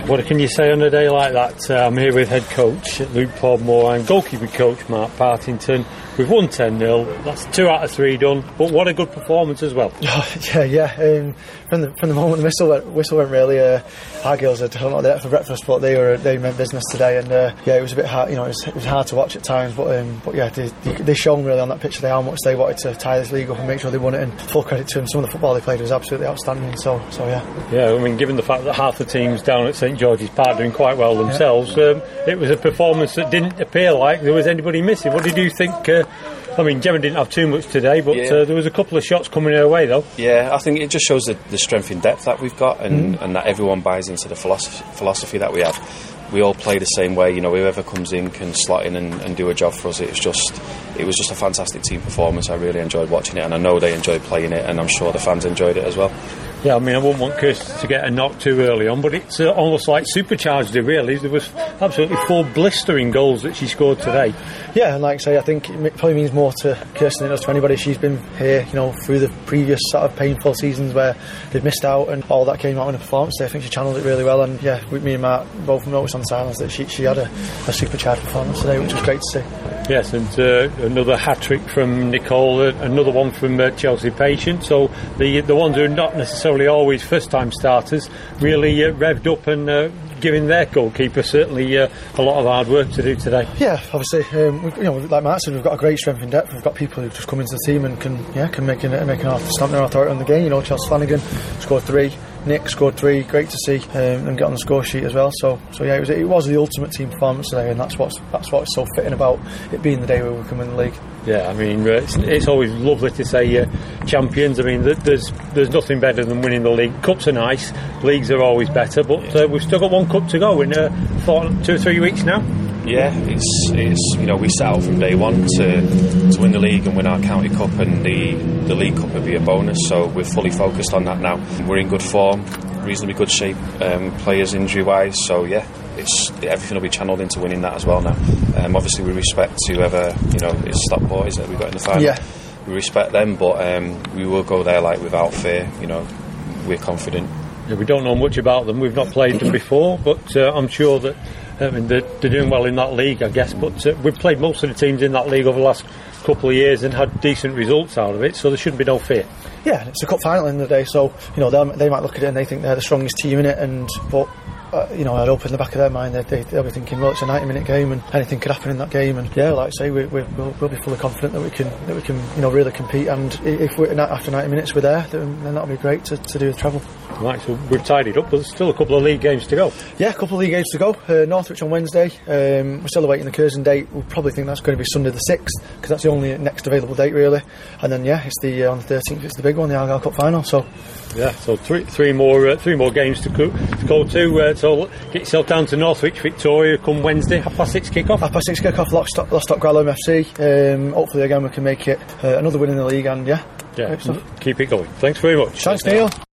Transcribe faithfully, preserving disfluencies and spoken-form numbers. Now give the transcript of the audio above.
What can you say on a day like that? Uh, I'm here with head coach Luke Podmore and goalkeeper coach Mark Partington. We've won ten nil. That's two out of three done. But what a good performance as well. Oh, yeah, yeah. Um, from the from the moment the whistle went, whistle went really. Uh, our girls had done a lot of that for breakfast, but they were they meant business today. And uh, yeah, it was a bit hard. You know, it was, it was hard to watch at times. But um, but yeah, they, they, they shown really on that pitch today how much they wanted to tie this league up and make sure they won it. And full credit to them. Some of the football they played was absolutely outstanding. So so yeah. Yeah, I mean, given the fact that half the teams down at St George's Park doing quite well themselves, yeah. um, it was a performance that didn't appear like there was anybody missing. What did you think? Uh, I mean, Gemma didn't have too much today, but yeah. uh, there was a couple of shots coming her way, though. Yeah, I think it just shows the, the strength in depth that we've got, and, mm. and that everyone buys into the philosophy, philosophy that we have. We all play the same way. You know, whoever comes in can slot in and, and do a job for us. It's just, it was just a fantastic team performance. I really enjoyed watching it, and I know they enjoyed playing it, and I'm sure the fans enjoyed it as well. Yeah, I mean, I wouldn't want Kirsty to get a knock too early on, but it's uh, almost like supercharged it, really. There was absolutely four blistering goals that she scored today. Yeah, and like I say, I think it probably means more to Kirsten than it does to anybody. She's been here, you know, through the previous sort of painful seasons where they've missed out, and all that came out in a performance. I think she channeled it really well, and yeah, with me and Mark both noticed on the silence that she, she had a, a supercharged performance today, which was great to see. Yes, and uh, another hat-trick from Nicole, uh, another one from uh, Chelsea Patient. So the the ones who are not necessarily always first-time starters really uh, revved up and uh, giving their goalkeeper certainly uh, a lot of hard work to do today. Yeah, obviously, um, we, you know, like Mark said, we've got a great strength in depth. We've got people who just come into the team and can, yeah, can make an, make an stamp their authority on the game. You know, Chelsea Flanagan scored three. Nick scored three. Great to see um, them get on the score sheet as well. So, so yeah, it was, it was the ultimate team performance today, and that's what's that's what's so fitting about it being the day where we can win the league. Yeah, I mean, uh, it's, it's always lovely to say uh, champions. I mean, th- there's there's nothing better than winning the league. Cups are nice, leagues are always better, but uh, we've still got one cup to go in uh, four, two or three weeks now. Yeah, it's it's you know, we set out from day one to to win the league and win our county cup, and the the league cup would be a bonus. So we're fully focused on that now. We're in good form, reasonably good shape, um, players injury wise. So yeah, it's everything will be channelled into winning that as well now. Um, obviously, we respect whoever you know is Stockport is that we got in the final. Yeah. We respect them, but um, we will go there like without fear. You know, we're confident. Yeah, we don't know much about them. We've not played them before, but uh, I'm sure that I mean they're, they're doing well in that league, I guess. But uh, we've played most of the teams in that league over the last couple of years and had decent results out of it, so there shouldn't be no fear. Yeah, it's a cup final in the day, so you know they might look at it and they think they're the strongest team in it, and but. Uh, you know, I'd hope in the back of their mind that they, they'll be thinking, well, it's a ninety minute game and anything could happen in that game. And yeah, like I say, we, we, we'll, we'll be fully confident that we can, that we can, you know, really compete. And if we're after ninety minutes we're there, then, then that'll be great to, to do the travel. Right, so we've tied it up, but there's still a couple of league games to go. Yeah, a couple of league games to go. Uh, Northwich on Wednesday. Um, we're still awaiting the Curzon date. We'll probably think that's going to be Sunday the sixth because that's the only next available date really. And then yeah, it's the uh, on the thirteenth. It's the big one, the Argyle Cup final. So. Yeah, so three three more uh, three more games to go to. Go to uh, so get yourself down to Northwich, Victoria, come Wednesday, half past six kick off. Half past six kick off, Lostock, Lostock Gralham F C. Um, hopefully again we can make it uh, another win in the league, and yeah, yeah, keep it going. Thanks very much. Thanks, Neil.